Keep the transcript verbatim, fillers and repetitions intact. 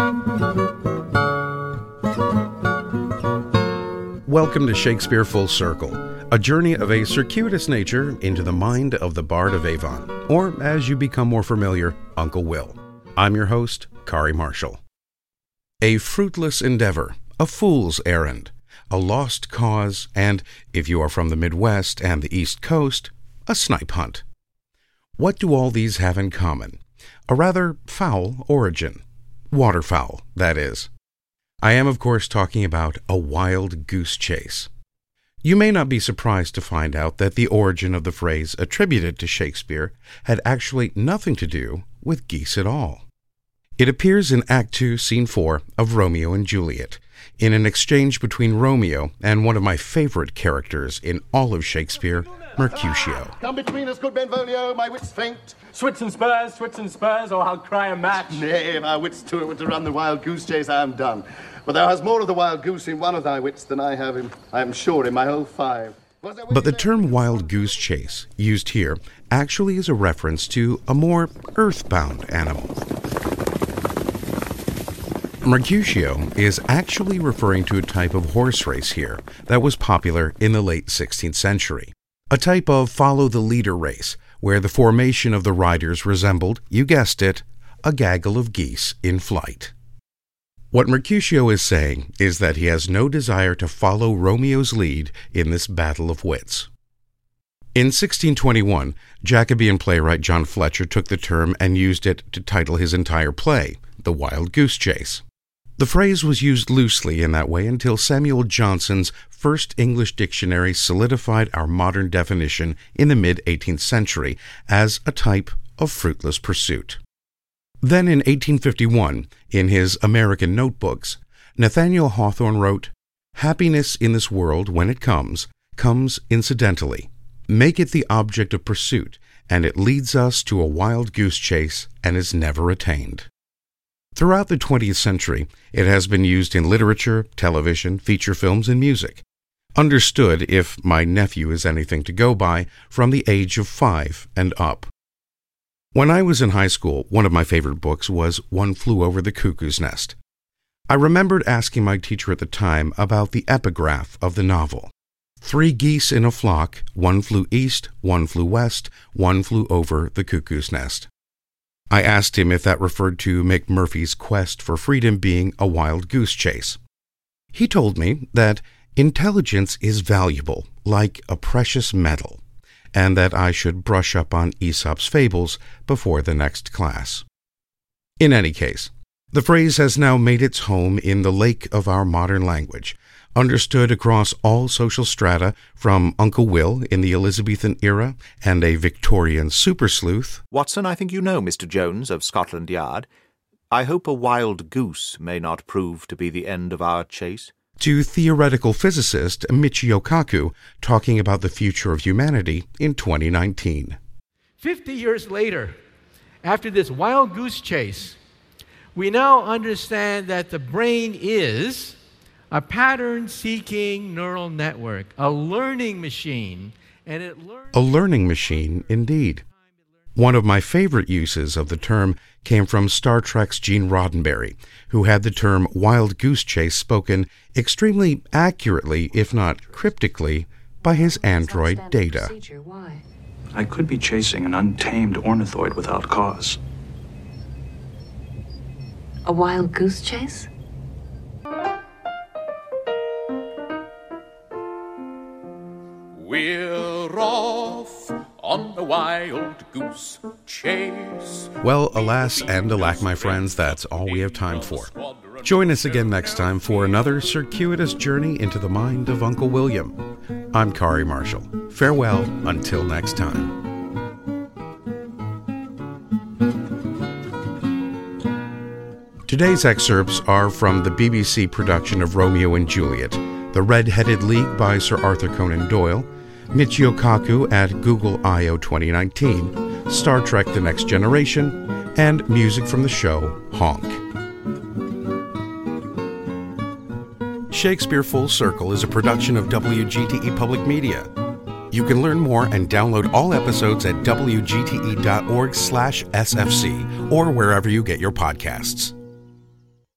Welcome to Shakespeare Full Circle, a journey of a circuitous nature into the mind of the Bard of Avon, or as you become more familiar, Uncle Will. I'm your host, Kari Marshall. A fruitless endeavor, a fool's errand, a lost cause, and, if you are from the Midwest and the East Coast, a snipe hunt. What do all these have in common? A rather foul origin. Waterfowl, that is. I am, of course, talking about a wild goose chase. You may not be surprised to find out that the origin of the phrase attributed to Shakespeare had actually nothing to do with geese at all. It appears in Act two, Scene four of Romeo and Juliet, in an exchange between Romeo and one of my favorite characters in all of Shakespeare, Mercutio. Come between us, good Benvolio, my wits faint. Swits and spurs, swits and spurs, or I'll cry a match. Nay, if our wits to it were to run the wild goose chase, I am done. But thou hast more of the wild goose in one of thy wits than I have in, I am sure, in my whole five. But the term wild goose chase, used here, actually is a reference to a more earthbound animal. Mercutio is actually referring to a type of horse race here that was popular in the late sixteenth century. A type of follow-the-leader race, where the formation of the riders resembled, you guessed it, a gaggle of geese in flight. What Mercutio is saying is that he has no desire to follow Romeo's lead in this battle of wits. In sixteen twenty-one, Jacobean playwright John Fletcher took the term and used it to title his entire play, The Wild Goose Chase. The phrase was used loosely in that way until Samuel Johnson's first English dictionary solidified our modern definition in the mid-eighteenth century as a type of fruitless pursuit. Then in eighteen fifty-one, in his American Notebooks, Nathaniel Hawthorne wrote, "Happiness in this world, when it comes, comes incidentally. Make it the object of pursuit, and it leads us to a wild goose chase and is never attained." Throughout the twentieth century, it has been used in literature, television, feature films, and music. Understood, if my nephew is anything to go by, from the age of five and up. When I was in high school, one of my favorite books was One Flew Over the Cuckoo's Nest. I remembered asking my teacher at the time about the epigraph of the novel. Three geese in a flock, one flew east, one flew west, one flew over the cuckoo's nest. I asked him if that referred to McMurphy's quest for freedom being a wild goose chase. He told me that intelligence is valuable, like a precious metal, and that I should brush up on Aesop's fables before the next class. In any case, the phrase has now made its home in the lake of our modern language, understood across all social strata, from Uncle Will in the Elizabethan era and a Victorian super sleuth. Watson, I think you know Mister Jones of Scotland Yard. I hope a wild goose may not prove to be the end of our chase. To theoretical physicist Michio Kaku talking about the future of humanity in twenty nineteen. Fifty years later, after this wild goose chase, we now understand that the brain is a pattern-seeking neural network, a learning machine, and it learns... A learning machine, indeed. One of my favorite uses of the term came from Star Trek's Gene Roddenberry, who had the term wild goose chase spoken extremely accurately, if not cryptically, by his android Data. I could be chasing an untamed ornithoid without cause. A wild goose chase? We're off on a wild goose chase. Well, alas and alack, my friends, that's all we have time for. Join us again next time for another circuitous journey into the mind of Uncle William. I'm Kari Marshall. Farewell until next time. Today's excerpts are from the B B C production of Romeo and Juliet, The Red-Headed League by Sir Arthur Conan Doyle, Michio Kaku at Google I O twenty nineteen, Star Trek The Next Generation, and music from the show Honk. Shakespeare Full Circle is a production of W G T E Public Media. You can learn more and download all episodes at W G T E dot org slash S F C or wherever you get your podcasts.